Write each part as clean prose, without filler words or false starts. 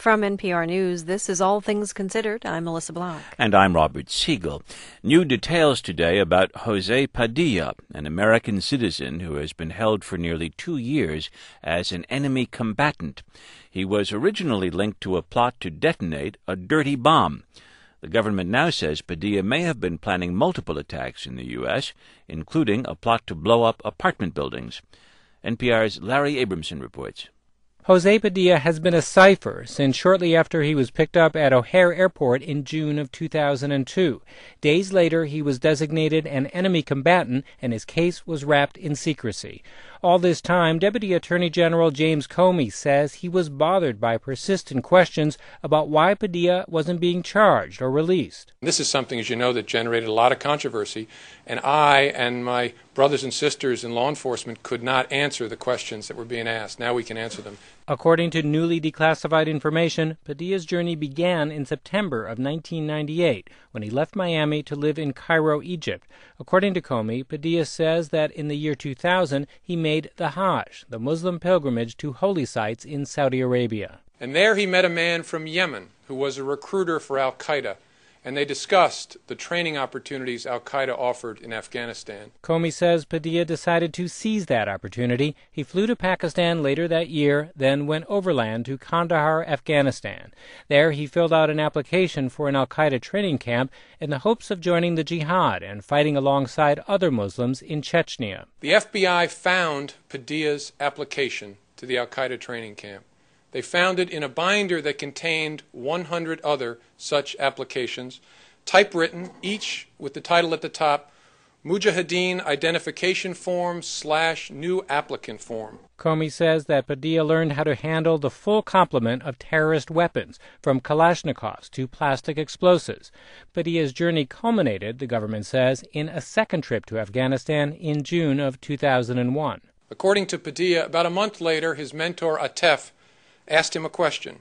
From NPR News, this is All Things Considered. I'm Melissa Blanc. And I'm Robert Siegel. New details today about Jose Padilla, an American citizen who has been held for nearly 2 years as an enemy combatant. He was originally linked to a plot to detonate a dirty bomb. The government now says Padilla may have been planning multiple attacks in the U.S., including a plot to blow up apartment buildings. NPR's Larry Abramson reports. Jose Padilla has been a cipher since shortly after he was picked up at O'Hare Airport in June of 2002. Days later, he was designated an enemy combatant, and his case was wrapped in secrecy. All this time, Deputy Attorney General James Comey says he was bothered by persistent questions about why Padilla wasn't being charged or released. This is something, as you know, that generated a lot of controversy, and I and my brothers and sisters in law enforcement could not answer the questions that were being asked. Now we can answer them. According to newly declassified information, Padilla's journey began in September of 1998 when he left Miami to live in Cairo, Egypt. According to Comey, Padilla says that in the year 2000 he made the Hajj, the Muslim pilgrimage to holy sites in Saudi Arabia. And there he met a man from Yemen who was a recruiter for al-Qaeda, and they discussed the training opportunities al-Qaeda offered in Afghanistan. Comey says Padilla decided to seize that opportunity. He flew to Pakistan later that year, then went overland to Kandahar, Afghanistan. There he filled out an application for an al-Qaeda training camp in the hopes of joining the jihad and fighting alongside other Muslims in Chechnya. The FBI found Padilla's application to the al-Qaeda training camp. They found it in a binder that contained 100 other such applications, typewritten, each with the title at the top, Mujahideen Identification Form / New Applicant Form. Comey says that Padilla learned how to handle the full complement of terrorist weapons, from Kalashnikovs to plastic explosives. Padilla's journey culminated, the government says, in a second trip to Afghanistan in June of 2001. According to Padilla, about a month later, his mentor, Atef, asked him a question.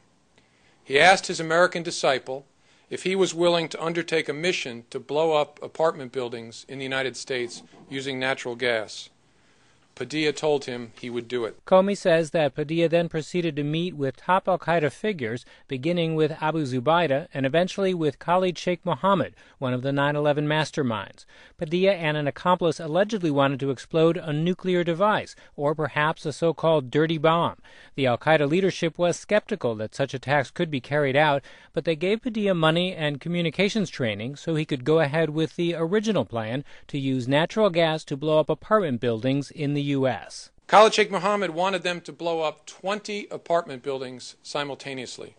He asked his American disciple if he was willing to undertake a mission to blow up apartment buildings in the United States using natural gas. Padilla told him he would do it. Comey says that Padilla then proceeded to meet with top al-Qaeda figures, beginning with Abu Zubaydah and eventually with Khalid Sheikh Mohammed, one of the 9/11 masterminds. Padilla and an accomplice allegedly wanted to explode a nuclear device, or perhaps a so-called dirty bomb. The al-Qaeda leadership was skeptical that such attacks could be carried out, but they gave Padilla money and communications training so he could go ahead with the original plan to use natural gas to blow up apartment buildings in the U.S. Khalid Sheikh Mohammed wanted them to blow up 20 apartment buildings simultaneously.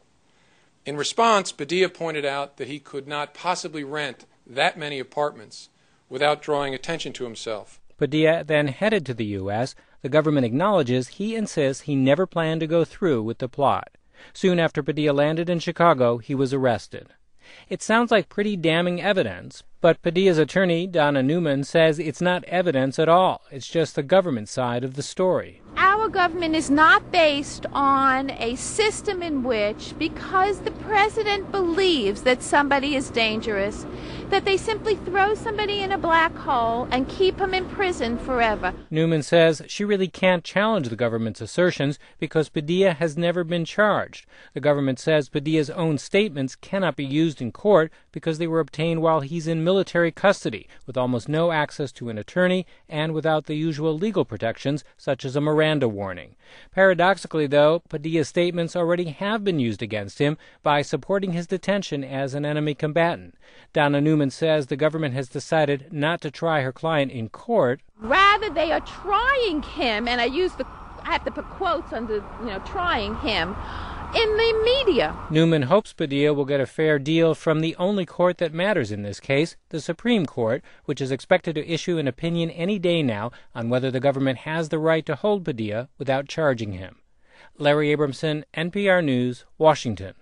In response, Padilla pointed out that he could not possibly rent that many apartments without drawing attention to himself. Padilla then headed to the U.S. The government acknowledges he insists he never planned to go through with the plot. Soon after Padilla landed in Chicago, he was arrested. It sounds like pretty damning evidence, but Padilla's attorney, Donna Newman, says it's not evidence at all. It's just the government side of the story. Our government is not based on a system in which, because the president believes that somebody is dangerous, that they simply throw somebody in a black hole and keep him in prison forever. Newman says she really can't challenge the government's assertions because Padilla has never been charged. The government says Padilla's own statements cannot be used in court because they were obtained while he's in military custody, with almost no access to an attorney and without the usual legal protections such as a Miranda warning. Paradoxically, though, Padilla's statements already have been used against him by supporting his detention as an enemy combatant. Donna Newman says the government has decided not to try her client in court. Rather, they are trying him, and I have to put quotes under, trying him, in the media. Newman hopes Padilla will get a fair deal from the only court that matters in this case, the Supreme Court, which is expected to issue an opinion any day now on whether the government has the right to hold Padilla without charging him. Larry Abramson, NPR News, Washington.